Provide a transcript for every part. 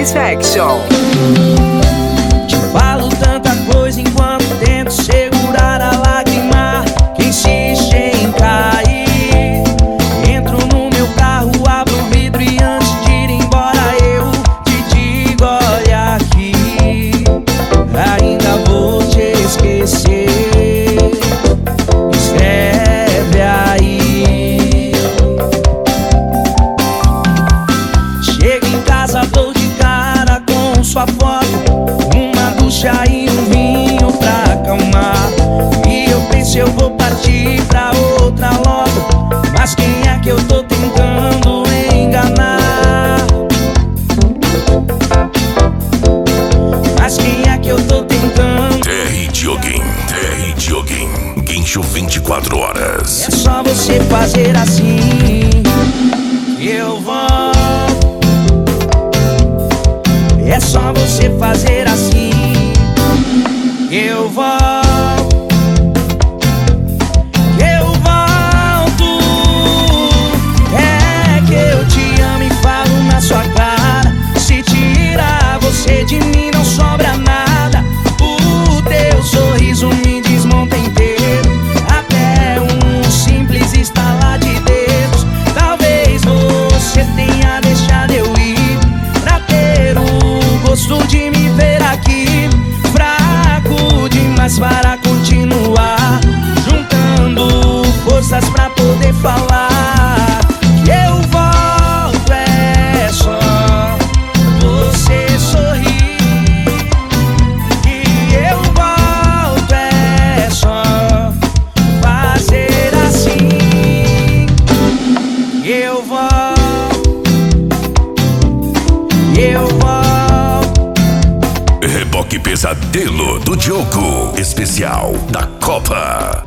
Satisfaction. Te falo tanta coisa enquanto tento segurar a lágrima que insiste em cair. Entro no meu carro, abro o vidro e antes de ir embora eu te digo: olha aqui, ainda vou te esquecer. Escreve aí. Chego em casa, dou de cara com sua foto, uma ducha e um vinho pra acalmar. E eu penso, eu vou partir pra outra logo, mas quem é que eu tô tentando enganar? Mas quem é que eu tô tentando? TR Dioguin, Guincho 24 horas. É só você fazer assim que eu volto. É só você fazer assim que eu volto. Que eu volto. É que eu te amo e falo na sua cara. Se tirar você de mim não sobra nada. O teu sorriso me desmonta inteiro, até um simples estalar de dedos. Talvez você tenha deixado eu ir pra ter o gosto de me ver aqui. Fraco demais para continuar, juntando forças pra poder falar. Que eu volto, é só você sorrir. Que eu volto, é só fazer assim. Que eu volto. Eu volto. Reboque Pesadelo do Diogo, especial da Copa.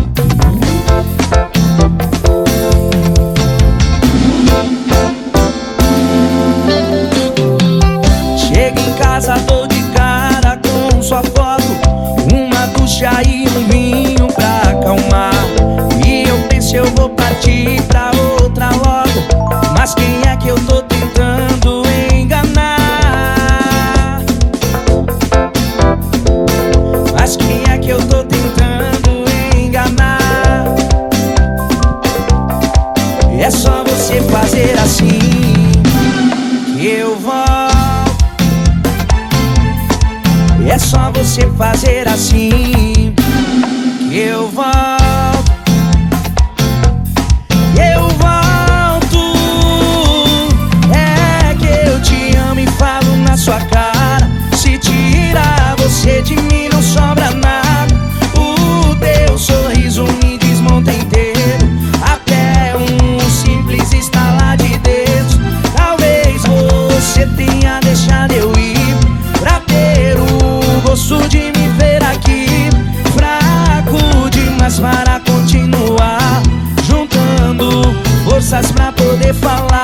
Chego em casa, dou de cara com sua foto, uma ducha e um vinho pra acalmar. E eu penso, eu vou partir pra outra logo, mas quem é que eu tô tentando enganar? Mas quem é que eu tô tentando enganar? É só você fazer assim que eu volto. É só você fazer assim que eu volto. Eu volto. É que eu te amo e falo na sua cara. Se tirar você de mim não sobra nada. O teu sorriso me desmonta inteiro, até um simples estalar de dedos. Talvez você tenha deixado eu ir pra ter o gosto de me ver aqui. Fraco demais para continuar, juntando forças pra poder falar.